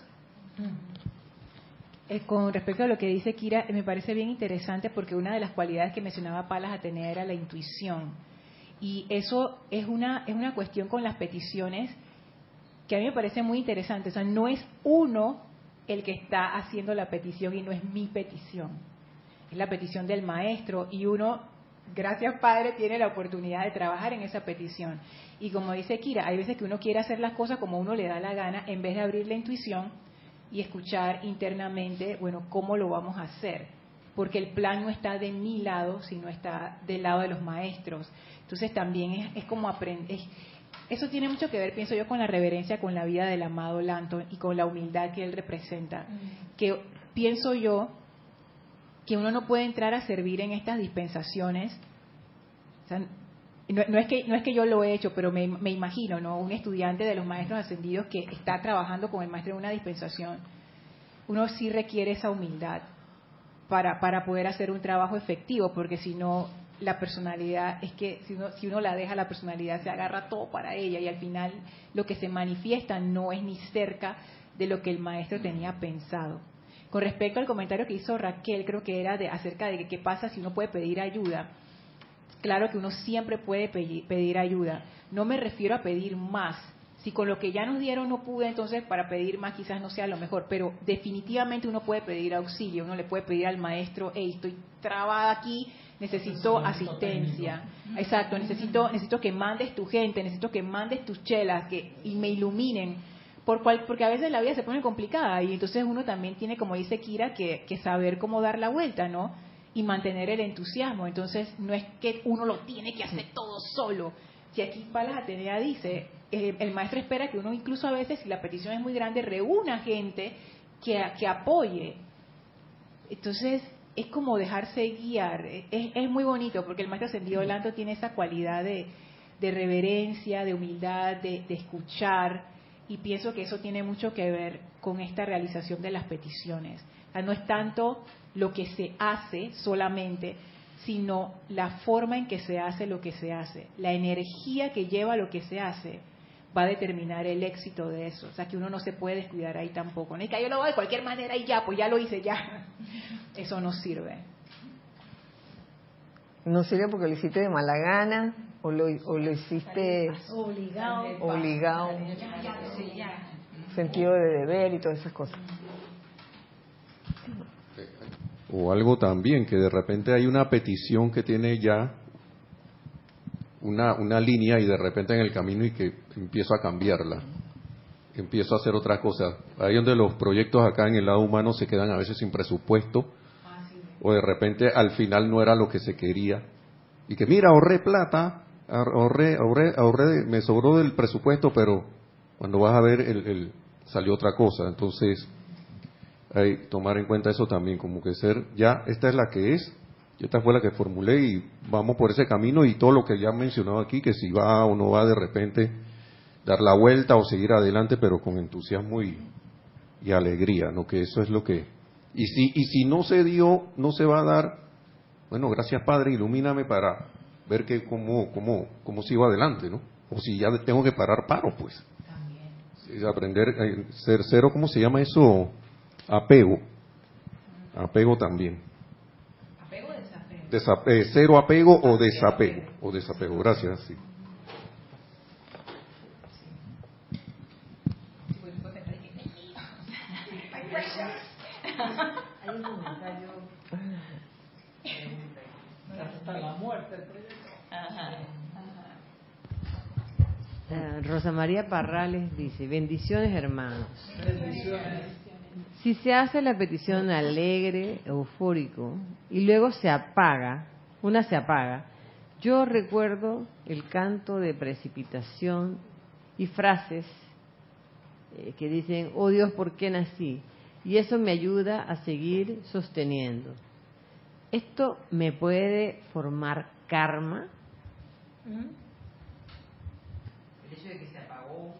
G: Con respecto a lo que dice Kira, me parece bien interesante porque una de las cualidades que mencionaba Palas Atenea era la intuición. Y eso es una cuestión con las peticiones que a mí me parece muy interesante. O sea, no es uno el que está haciendo la petición y no es mi petición. Es la petición del maestro y uno, gracias Padre, tiene la oportunidad de trabajar en esa petición. Y como dice Kira, hay veces que uno quiere hacer las cosas como uno le da la gana en vez de abrir la intuición y escuchar internamente, bueno, ¿cómo lo vamos a hacer? Porque el plan no está de mi lado, sino está del lado de los maestros. Entonces también es como aprender. Eso tiene mucho que ver, pienso yo, con la reverencia, con la vida del amado Lanto y con la humildad que él representa. Que pienso yo que uno no puede entrar a servir en estas dispensaciones. O sea, no es que yo lo he hecho, pero me imagino, ¿no? Un estudiante de los maestros ascendidos que está trabajando con el maestro en una dispensación, uno sí requiere esa humildad para poder hacer un trabajo efectivo, porque si no, la personalidad, es que si uno la deja, la personalidad se agarra todo para ella y al final lo que se manifiesta no es ni cerca de lo que el maestro tenía pensado. Con respecto al comentario que hizo Raquel, creo que era acerca de qué pasa si uno puede pedir ayuda. Claro que uno siempre puede pedir ayuda. No me refiero a pedir más. Si con lo que ya nos dieron no pude, entonces para pedir más quizás no sea lo mejor. Pero definitivamente uno puede pedir auxilio. Uno le puede pedir al maestro, estoy trabada aquí, necesito asistencia. Exacto, necesito que mandes tu gente, necesito que mandes tus chelas y me iluminen. porque a veces la vida se pone complicada y entonces uno también tiene, como dice Kira, que saber cómo dar la vuelta, ¿no? Y mantener el entusiasmo. Entonces no es que uno lo tiene que hacer todo solo. Si aquí Palas Atenea dice, el maestro espera que uno incluso a veces, si la petición es muy grande, reúna gente que apoye. Entonces es como dejarse guiar. Es muy bonito porque el maestro ascendido Lanto tiene esa cualidad de reverencia, de humildad, de escuchar, y pienso que eso tiene mucho que ver con esta realización de las peticiones. O sea, no es tanto lo que se hace solamente, sino la forma en que se hace lo que se hace. La energía que lleva lo que se hace va a determinar el éxito de eso. O sea, que uno no se puede descuidar ahí tampoco. No es que yo lo hago de cualquier manera y ya, pues ya lo hice, ya. Eso no sirve.
A: No sirve porque lo hiciste de mala gana o lo hiciste obligado, sentido de deber y todas esas cosas.
F: O algo también, que de repente hay una petición que tiene ya una línea y de repente en el camino y que empiezo a cambiarla, empiezo a hacer otra cosa. Ahí donde los proyectos acá en el lado humano se quedan a veces sin presupuesto, o de repente al final no era lo que se quería. Y que mira, ahorré plata, ahorré, me sobró del presupuesto, pero cuando vas a ver salió otra cosa. Entonces hay que tomar en cuenta eso también, como que ser, ya esta es la que es, esta fue la que formulé y vamos por ese camino, y todo lo que ya han mencionado aquí, que si va o no va de repente dar la vuelta o seguir adelante, pero con entusiasmo y alegría, ¿no? Que eso es lo que... Y si no se dio, no se va a dar, bueno, gracias Padre, ilumíname para ver que cómo sigo adelante, ¿no? O si ya tengo que parar, paro, pues. Sí, aprender, ser cero, ¿cómo se llama eso? Apego también.
C: ¿Apego o desapego?
F: Cero apego o desapego, gracias, sí.
E: Hay un comentario
D: hasta la muerte.
E: Rosa María Parrales dice: bendiciones, hermanos.
D: Bendiciones.
E: Si se hace la petición alegre, eufórico, y luego se apaga, yo recuerdo el canto de precipitación y frases que dicen, oh Dios, ¿por qué nací? Y eso me ayuda a seguir sosteniendo. ¿Esto me puede formar karma? El hecho de que se apagó.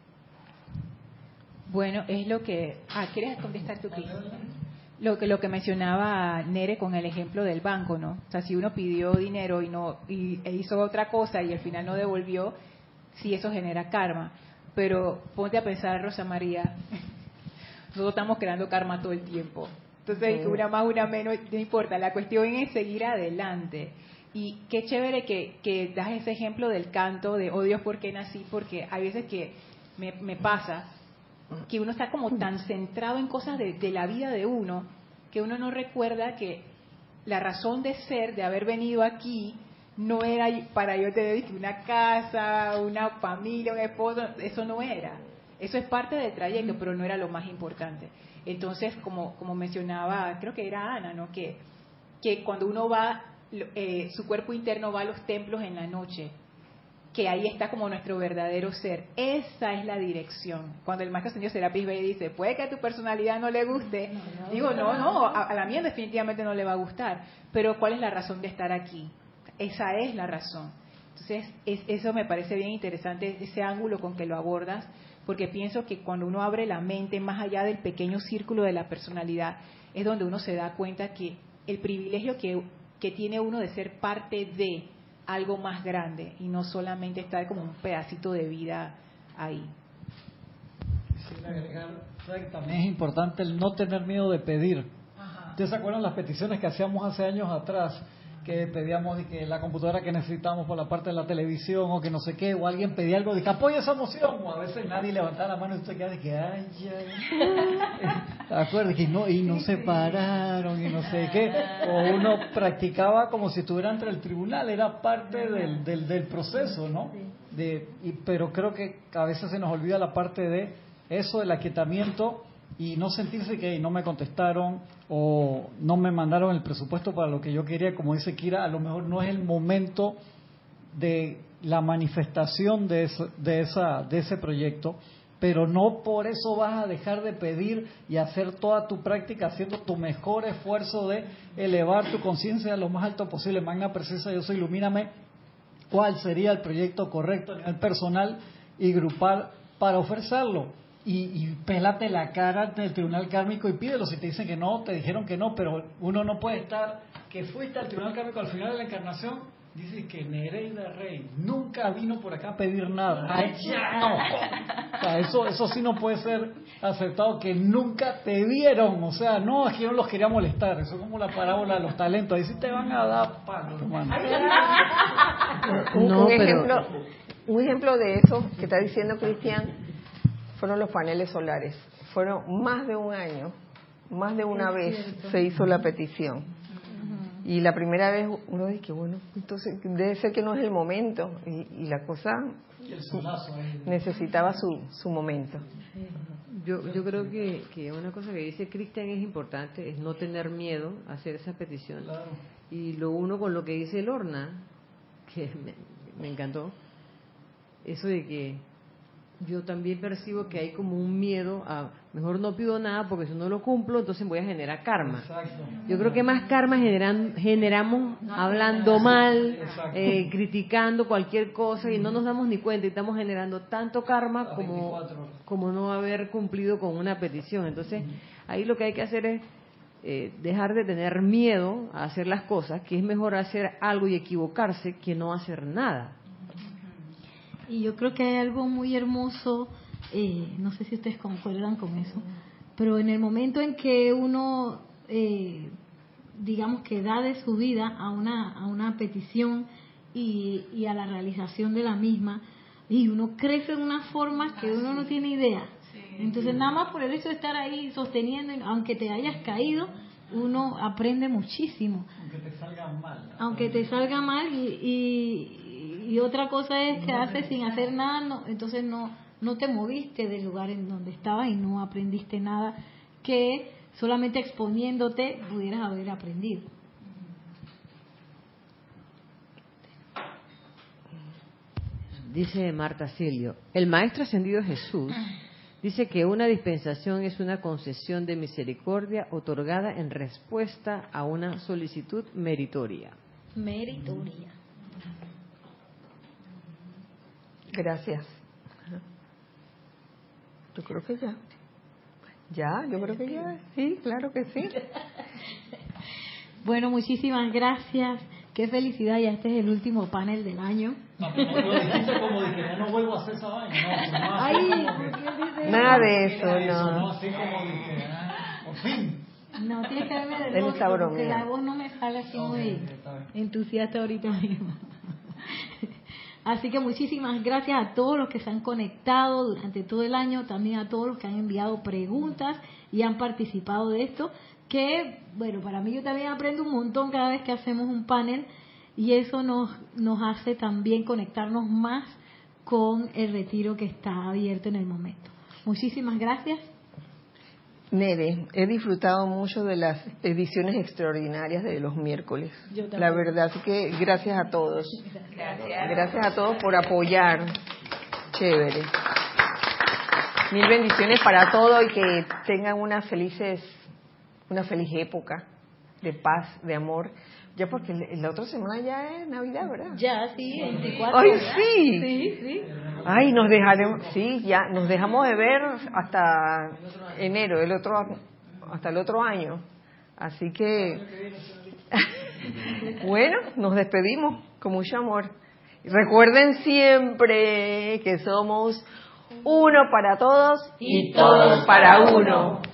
G: Bueno, es lo que... ¿quieres contestar tú, Cris? Lo que mencionaba Nere con el ejemplo del banco, ¿no? O sea, si uno pidió dinero e hizo otra cosa y al final no devolvió, sí, eso genera karma. Pero ponte a pensar, Rosa María, nosotros estamos creando karma todo el tiempo. Entonces, una más, una menos, no importa. La cuestión es seguir adelante. Y qué chévere que das ese ejemplo del canto de, oh Dios, ¿por qué nací? Porque hay veces que me pasa que uno está como tan centrado en cosas de la vida de uno, que uno no recuerda que la razón de ser, de haber venido aquí, no era para yo tener una casa, una familia, un esposo, eso no era. Eso es parte del trayecto, pero no era lo más importante. Entonces, como mencionaba, creo que era Ana, ¿no? Que cuando uno va, su cuerpo interno va a los templos en la noche, que ahí está como nuestro verdadero ser. Esa es la dirección. Cuando el maestro señor Serapis Bey dice, puede que a tu personalidad no le guste, digo, no, a la mía definitivamente no le va a gustar, pero ¿cuál es la razón de estar aquí? Esa es la razón. Entonces, eso me parece bien interesante, ese ángulo con que lo abordas, porque pienso que cuando uno abre la mente más allá del pequeño círculo de la personalidad, es donde uno se da cuenta que el privilegio que tiene uno de ser parte de algo más grande y no solamente estar como un pedacito de vida ahí.
D: Quisiera agregar, también es importante el no tener miedo de pedir. ¿Ustedes se acuerdan las peticiones que hacíamos hace años atrás? Que pedíamos de que la computadora que necesitamos por la parte de la televisión o que no sé qué, o alguien pedía algo de que apoya esa moción, o a veces nadie levantaba la mano y usted queda de que ay, acuerdas que no, y no se pararon y no sé qué, o uno practicaba como si estuviera entre el tribunal, era parte del proceso, ¿no? Pero creo que a veces se nos olvida la parte de eso del aquietamiento y no sentirse que no me contestaron o no me mandaron el presupuesto para lo que yo quería, como dice Kira, a lo mejor no es el momento de la manifestación de ese proyecto, pero no por eso vas a dejar de pedir y hacer toda tu práctica haciendo tu mejor esfuerzo de elevar tu conciencia a lo más alto posible. Magna presencia, yo soy, ilumíname cuál sería el proyecto correcto a nivel personal y grupal para ofrecerlo. Y pélate la cara ante el tribunal kármico y pídelo. Si te dicen que no, te dijeron que no, pero uno no puede estar, que fuiste al tribunal kármico al final de la encarnación, dice que Nereida Rey nunca vino por acá a pedir nada. ¡Ay, ya no! O sea, eso sí no puede ser aceptado, que nunca te dieron. O sea, no, es que no los quería molestar. Eso es como la parábola de los talentos. Ahí sí te van a dar palo, hermano.
A: Un ejemplo de eso que está diciendo Cristian fueron los paneles solares. Fueron más de un año, más de una vez se hizo la petición. Y la primera vez uno dice, bueno, entonces debe ser que no es el momento. Y la cosa necesitaba su momento.
E: Yo creo que una cosa que dice Cristian es importante, es no tener miedo a hacer esa petición.
D: Claro.
E: Y lo uno con lo que dice Lorna, que me encantó, eso de que yo también percibo que hay como un miedo a, mejor no pido nada porque si no lo cumplo, entonces voy a generar karma.
D: Exacto.
E: Yo creo que más karma generamos hablando mal, criticando cualquier cosa y no nos damos ni cuenta y estamos generando tanto karma como no haber cumplido con una petición. Entonces, ahí lo que hay que hacer es dejar de tener miedo a hacer las cosas, que es mejor hacer algo y equivocarse que no hacer nada.
B: Y yo creo que hay algo muy hermoso, no sé si ustedes concuerdan con eso, pero en el momento en que uno, digamos que da de su vida a una petición y a la realización de la misma, y uno crece de una forma que uno no tiene idea. Entonces nada más por el hecho de estar ahí sosteniendo, aunque te hayas caído, uno aprende muchísimo.
D: Aunque te salga mal.
B: Aunque te salga mal y otra cosa es quedarse sin hacer nada, no, entonces no te moviste del lugar en donde estabas y no aprendiste nada que solamente exponiéndote pudieras haber aprendido.
E: Dice Marta Silio, el Maestro Ascendido Jesús dice que una dispensación es una concesión de misericordia otorgada en respuesta a una solicitud meritoria.
B: Meritoria.
A: Gracias. Yo creo que ya. Yo creo que ya. Sí, claro que sí.
B: Bueno, muchísimas gracias. Qué felicidad, ya este es el último panel del año.
D: No, lo dijiste como de que ya no vuelvo a hacer esa vaina.
A: Nada de eso, no.
D: No, así como de que, por fin.
B: No, tienes que verme
A: Él
B: de
A: está
B: porque
A: bromeando.
B: la voz no me sale así muy entusiasta ahorita mismo. Así que muchísimas gracias a todos los que se han conectado durante todo el año, también a todos los que han enviado preguntas y han participado de esto, que, bueno, para mí yo también aprendo un montón cada vez que hacemos un panel y eso nos hace también conectarnos más con el retiro que está abierto en el momento. Muchísimas gracias.
A: Nere, he disfrutado mucho de las ediciones extraordinarias de los miércoles. La verdad, así que gracias a todos. Gracias a todos por apoyar. Chévere. Mil bendiciones para todos y que tengan una feliz época de paz, de amor. Ya porque la otra semana ya es Navidad, ¿verdad?
B: Ya, sí, 24.
A: ¡Ay, sí!
B: Sí.
A: Ay, nos dejamos de ver hasta enero, hasta el otro año. Así que, bueno, nos despedimos con mucho amor. Recuerden siempre que somos uno para todos y todos para uno.